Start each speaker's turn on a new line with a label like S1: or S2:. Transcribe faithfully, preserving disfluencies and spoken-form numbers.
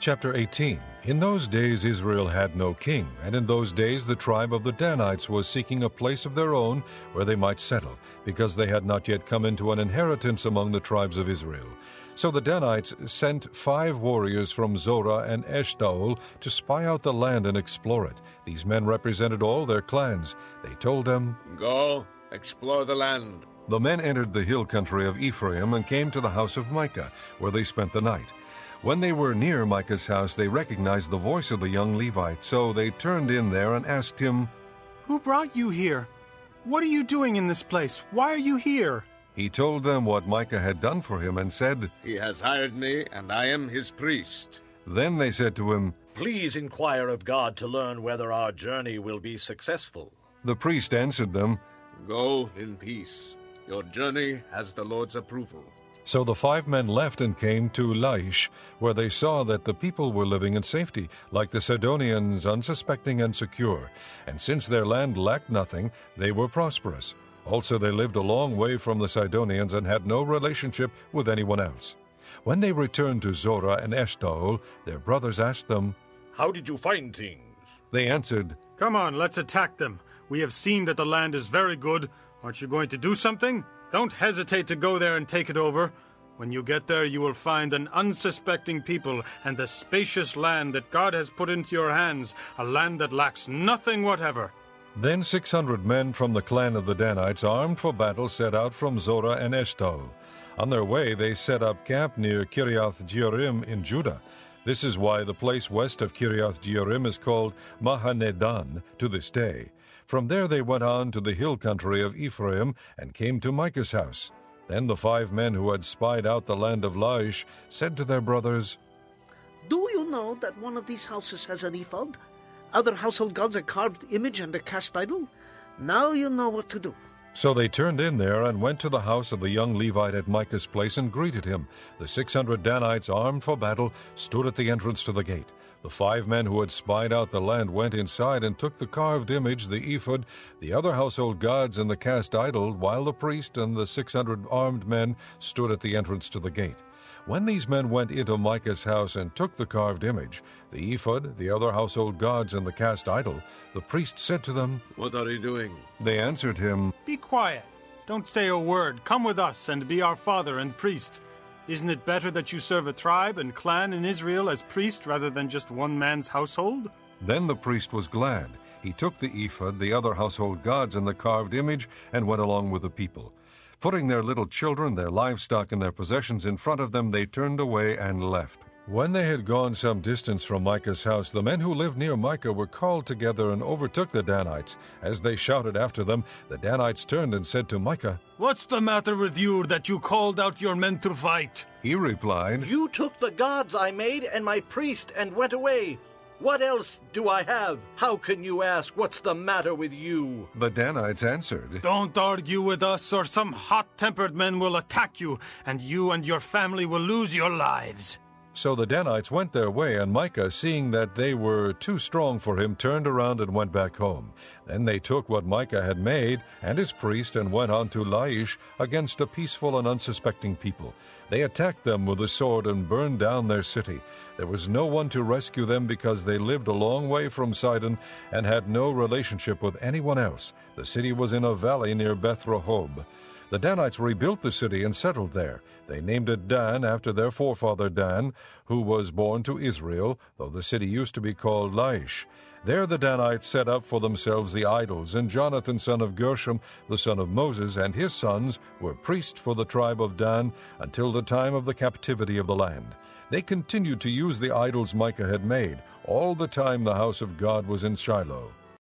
S1: Chapter eighteen. In those days Israel had no king, and in those days the tribe of the Danites was seeking a place of their own where they might settle, because they had not yet come into an inheritance among the tribes of Israel. So the Danites sent five warriors from Zorah and Eshtaol to spy out the land and explore it. These men represented all their clans. They told them,
S2: "Go, explore the land."
S1: The men entered the hill country of Ephraim and came to the house of Micah, where they spent the night. When they were near Micah's house, they recognized the voice of the young Levite, so they turned in there and asked him,
S3: "Who brought you here? What are you doing in this place? Why are you here?"
S1: He told them what Micah had done for him and said,
S2: "He has hired me, and I am his priest."
S1: Then they said to him,
S4: "Please inquire of God to learn whether our journey will be successful."
S1: The priest answered them,
S2: "Go in peace. Your journey has the Lord's approval."
S1: So the five men left and came to Laish, where they saw that the people were living in safety, like the Sidonians, unsuspecting and secure. And since their land lacked nothing, they were prosperous. Also they lived a long way from the Sidonians and had no relationship with anyone else. When they returned to Zorah and Eshtaol, their brothers asked them,
S4: "How did you find things?"
S1: They answered,
S3: "Come on, let's attack them. We have seen that the land is very good. Aren't you going to do something? Don't hesitate to go there and take it over. When you get there, you will find an unsuspecting people and the spacious land that God has put into your hands, a land that lacks nothing whatever."
S1: Then six hundred men from the clan of the Danites, armed for battle, set out from Zorah and Eshtaol. On their way, they set up camp near Kiriath Jearim in Judah. This is why the place west of Kiriath Jearim is called Mahanedan to this day. From there they went on to the hill country of Ephraim and came to Micah's house. Then the five men who had spied out the land of Laish said to their brothers,
S5: "Do you know that one of these houses has an ephod? Other household gods a carved image and a cast idol? Now you know what to do."
S1: So they turned in there and went to the house of the young Levite at Micah's place and greeted him. The six hundred Danites, armed for battle, stood at the entrance to the gate. The five men who had spied out the land went inside and took the carved image, the ephod, the other household gods, and the cast idol, while the priest and the six hundred armed men stood at the entrance to the gate. When these men went into Micah's house and took the carved image, the ephod, the other household gods, and the cast idol, the priest said to them,
S2: "What are you doing?"
S1: They answered him,
S3: "Be quiet. Don't say a word. Come with us and be our father and priest. Isn't it better that you serve a tribe and clan in Israel as priest rather than just one man's household?"
S1: Then the priest was glad. He took the ephod, the other household gods, and the carved image, and went along with the people. Putting their little children, their livestock, and their possessions in front of them, they turned away and left. When they had gone some distance from Micah's house, the men who lived near Micah were called together and overtook the Danites. As they shouted after them, the Danites turned and said to Micah,
S3: "What's the matter with you that you called out your men to fight?"
S1: He replied,
S4: "You took the gods I made and my priest and went away. What else do I have? How can you ask, what's the matter with you?"
S1: The Danites answered,
S3: "Don't argue with us, or some hot-tempered men will attack you, and you and your family will lose your lives."
S1: So the Danites went their way, and Micah, seeing that they were too strong for him, turned around and went back home. Then they took what Micah had made and his priest and went on to Laish against a peaceful and unsuspecting people. They attacked them with a sword and burned down their city. There was no one to rescue them because they lived a long way from Sidon and had no relationship with anyone else. The city was in a valley near Beth Rehob. The Danites rebuilt the city and settled there. They named it Dan after their forefather Dan, who was born to Israel, though the city used to be called Laish. There the Danites set up for themselves the idols, and Jonathan son of Gershom, the son of Moses, and his sons were priests for the tribe of Dan until the time of the captivity of the land. They continued to use the idols Micah had made, all the time the house of God was in Shiloh.